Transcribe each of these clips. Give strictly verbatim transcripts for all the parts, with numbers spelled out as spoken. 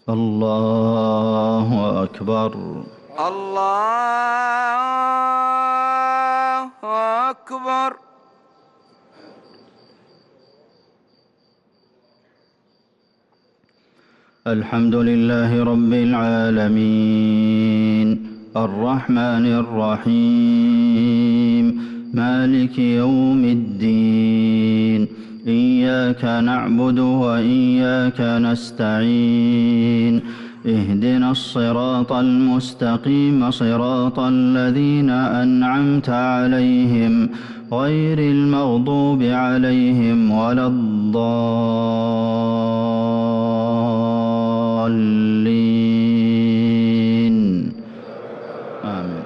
الله أكبر. الله أكبر. الحمد لله رب العالمين الرحمن الرحيم مالك يوم الدين إياك نعبد وإياك نستعين اهدنا الصراط المستقيم صراط الذين أنعمت عليهم غير المغضوب عليهم ولا الضالين آمين.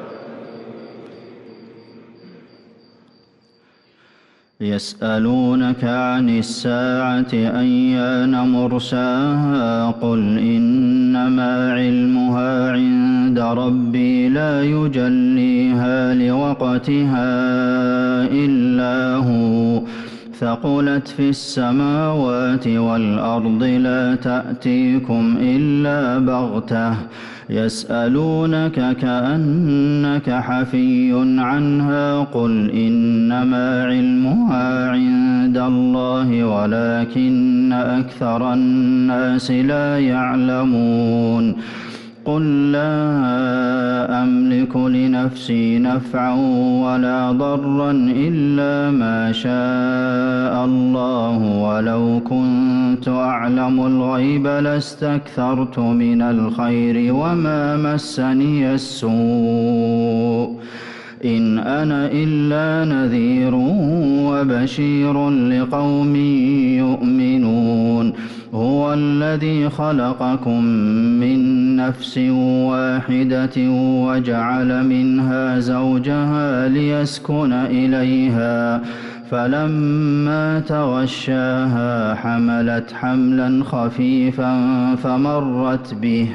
يسألونك عن الساعة أيان مرساها قل إنما علمها عند ربي لا يجليها لوقتها إلا هو ثقلت في السماوات والأرض لا تأتيكم إلا بغتة يسألونك كأنك حفي عنها قل إنما علمها عند الله ولكن أكثر الناس لا يعلمون قل لا أملك لنفسي نفعا ولا ضرا إلا ما شاء الله ولو كنت أعلم الغيب لاستكثرت من الخير وما مسني السوء إن أنا إلا نذير وبشير لقوم يؤمنون هو الذي خلقكم من نفس واحدة وجعل منها زوجها ليسكن إليها فلما تغشاها حملت حملا خفيفا فمرت به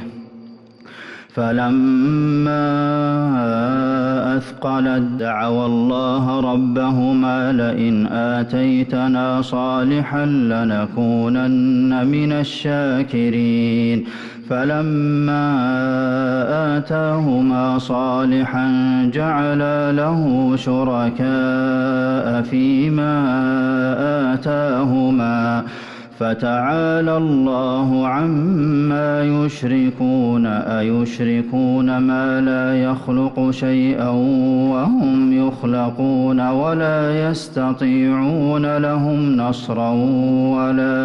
فلما أثقلت دعوا الله ربهما لئن آتيتنا صالحا لنكونن من الشاكرين فلما آتاهما صالحا جعلا له شركاء فيما آتاهما فتعالى الله عما يشركون أيشركون ما لا يخلق شيئا وهم يخلقون ولا يستطيعون لهم نصرا ولا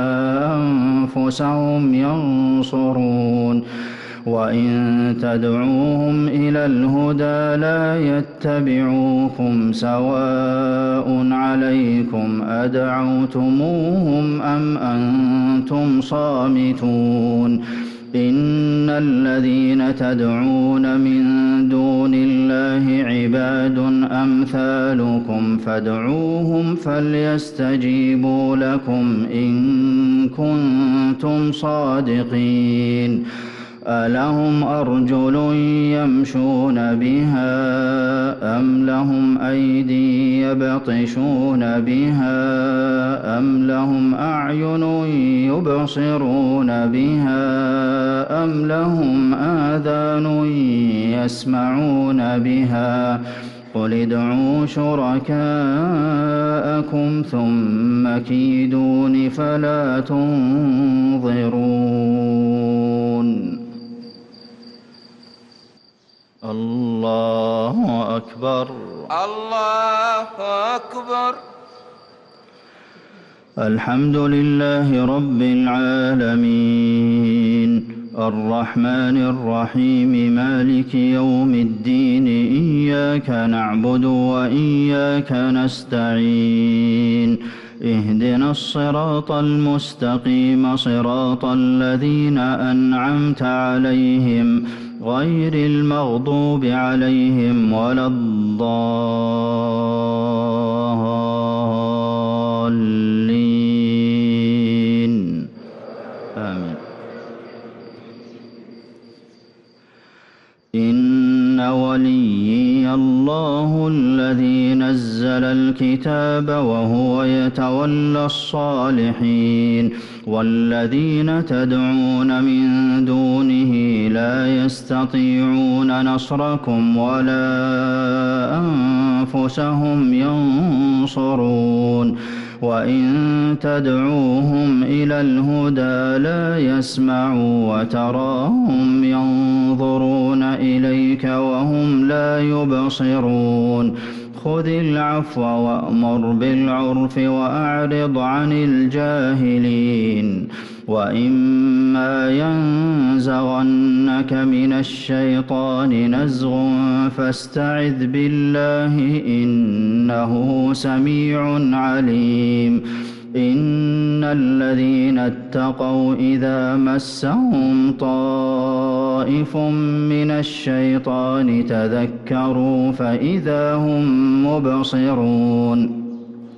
أنفسهم ينصرون وإن تدعوهم إلى الهدى لا يتبعوكم سواء عليكم أدعوتموهم أم أنتم صامتون إن الذين تدعون من دون الله عباد أمثالكم فادعوهم فليستجيبوا لكم إن كنتم صادقين ألهم أرجل يمشون بها أم لهم أيدي يبطشون بها أم لهم أعين يبصرون بها أم لهم آذان يسمعون بها قل ادعوا شركاءكم ثم كيدون فلا تنظرون الله أكبر. الله أكبر. الحمد لله رب العالمين الرحمن الرحيم مالك يوم الدين إياك نعبد وإياك نستعين اهدنا الصراط المستقيم صراط الذين أنعمت عليهم غير المغضوب عليهم ولا الضالين آمين. إن وليي الله الذي الذي نزل الكتاب وهو يتولى الصالحين والذين تدعون من دونه لا يستطيعون نصركم ولا أنفسهم ينصرون وإن تدعوهم إلى الهدى لا يسمعوا وتراهم ينظرون إليك وهم لا يبصرون خذ العفو وأمر بالعرف وأعرض عن الجاهلين وإما ينزغنك من الشيطان نزغ فاستعذ بالله إنه سميع عليم إن الذين اتقوا إذا مسهم طائف من الشيطان تذكروا فإذا هم مبصرون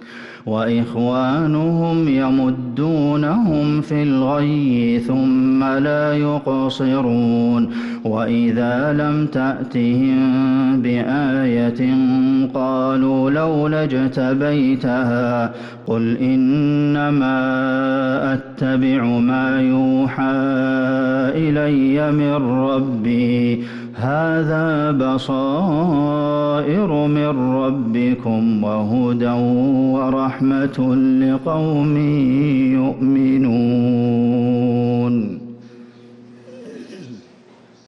وإخوانهم يمدونهم في الغي ثم لا يقصرون وإذا لم تأتهم بآية قالوا لولا اجتبيتها قل إنما أتبع ما يوحى إلي من ربي هذا بصائر من ربكم وهدى ورحمة لقوم يؤمنون